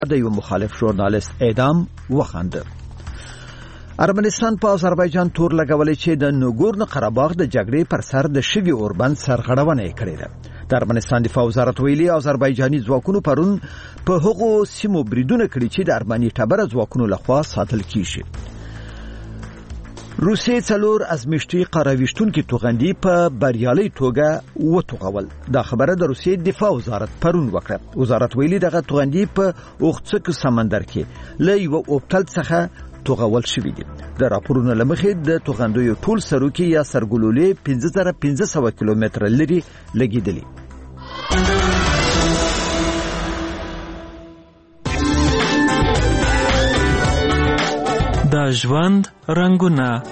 د یو مخالف ژورنالیست اعدام وخانده. ارمنستان په آذربایجان تور لګولې چې د نګورنو قرهباغ د جګړې پر سر د شوی اوربند سرغړونه کړې ده. د ارمنستان دفاع وزارت ویلي آذربایجاني ځواکونو پرون په هغو سیمو بریدونه کړي چې د ارمني ټبره ځواکونو لخوا ساتل کیږي. روسیې 4 ازمیشتي قراویشتونکي توغندي په بریالي توګه وټوغول. دا خبره د روسیې دفاع وزارت پرون وکړه. وزارت ویلي دغه توغندي په اوختسک سمندر کې له یو اوبتل څخه توغول شوی دی. د راپورونو لمخې د توغندیو ټول سروکي یا سرګلولې 5500 کیلومتر لري لګیدلی. د ژوند رنگونه.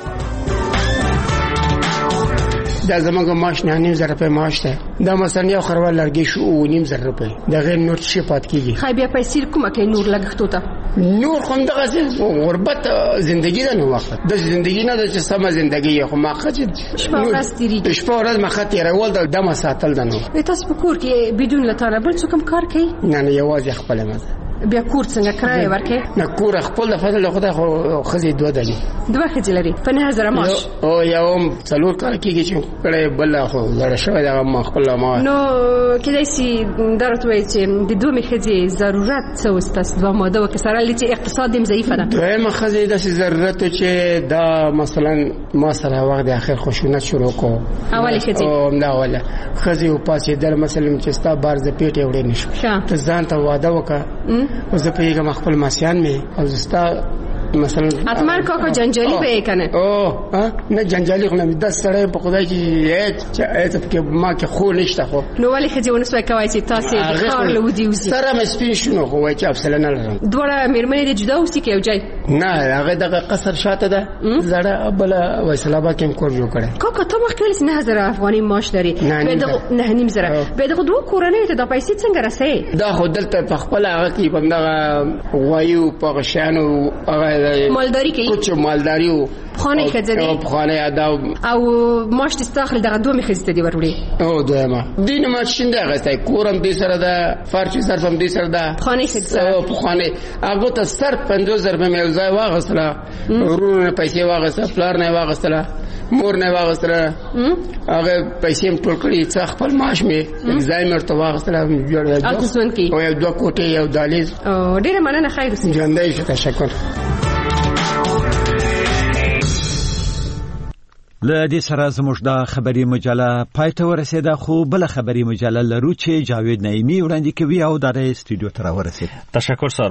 دا زمونږ معاش 9,000 روپۍ معاش ده. دا مثلا یو خروار لرګي شو 9,000 روپۍ. دا غیر نور څه پات کیږي. خای بیا پیسې کومه کې نور لګښتو ته. نور هم دغه غربت زندگی ده. نو وخت د زندگی نه د سم زندگی خو ما خچ شپه ورځ تیری. شپه ورځ ما خاطر راول د دمه ساتل ده. نو تاسو په کور کې بدون لټانه بل څه کوم کار کوي؟ نه یوازې خپل مزه. بیا کور څنګه کرای ورکې؟ نه کور خپل د فضل خدای خو خزي دوه دي. دوه خځې لري. په 9,000 معاش. او یو څلور کال کېږي چې کړه بل خو زړه شوی دا ما خپل ما. نو کله چې درته وایي چې د دوه خځې ضرورت څه واستاس دوه ماده وکسره لې چې اقتصاد هم ضعیف ده. دوه خځې د ضرورت چې دا مثلا ما سره وخت د اخر خشونت شروع کو. اول خځې او دا اوله خځې او پاسې در مثلا چې ستا بارز پیټه وړي نشو. ته ځان ته وعده وکړه. او زه په یوه خپل ماسیان مې او زستا مثلا اتمر کاکا جنجالی به کنه. او نه جنجالی خو نه د سړی په خدای چې ایت کې ما کې خو نشته. خو نو ولې خځې ونسوي کوي چې تاسو د خار له ودی وزي سره مې سپین شنو خو وای چې افسله نه لرم. دوړه مېرمنې د جدا اوسې کې یو ځای. نه هغه دغه قصر شاته ده. زړه بل وسلابا کې کور جوړ کړي. کاکا ته مخکې 9,000 افغاني معاش لري. به دغه 9,000 به دغه دوه کورنۍ ته د پیسې څنګه رسې؟ دا خو دلته په خپل هغه کې په دغه غوایو په غشانو هغه مالداری کوي. کوچ مالداری او خانه خځه او خانه ادا او ماش تستاخل دغه دوه خځه دی ورولې. او دویمه دین ما شینده غسای کورم دې سره ده فرچ صرفم دې سره ده خانه خځه او خانه هغه ته سر 50,000 په موزای واغسله. ورونه پیسې واغسله فلار نه واغسله مور نه واغسله. هغه پیسې ټول کړی څخ خپل معاش می زایمر ته واغسله جوړه او یو دوه کوټه یو دالیز. او ډیره مننه خیر اوسې. ژوندۍ شه. تشکر. له دې سره زموږ د خبري مجله پای ته ورسېده. خو بل خبري مجله لرو چې جاوید نعیمی وړاندې کوي او د استودیو ته راورسېد. تشکر سر.